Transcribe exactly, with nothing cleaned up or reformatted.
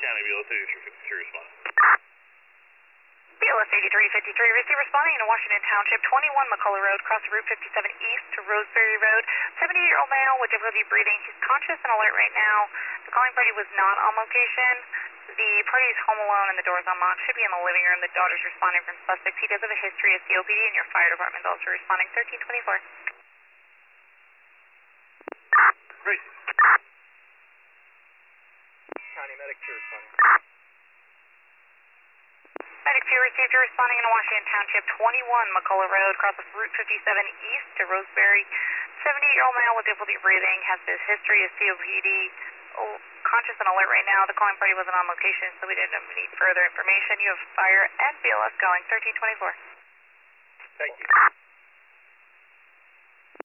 County, B L S eighty-three fifty-three responding. B L S eighty-three fifty-three, receive responding in Washington Township, twenty-one McCullough Road, cross Route fifty-seven east to Roseberry Road. seventy-eight-year-old male with difficulty breathing. He's conscious and alert right now. The calling party was not on location. The party is home alone and the door is unlocked. Should be in the living room. The daughter's responding from suspects. He does have a history of C O P D, and your fire department is also responding. thirteen twenty-four. Great. County Medic two responding. Medic two received, you're responding in Washington Township, twenty-one McCullough Road, cross of Route fifty-seven east to Roseberry. seventy-eight-year-old male with difficulty breathing, has this history of C O P D, oh, conscious and alert right now. The calling party wasn't on location, so we didn't need further information. You have fire and B L S going, thirteen twenty-four. Thank you.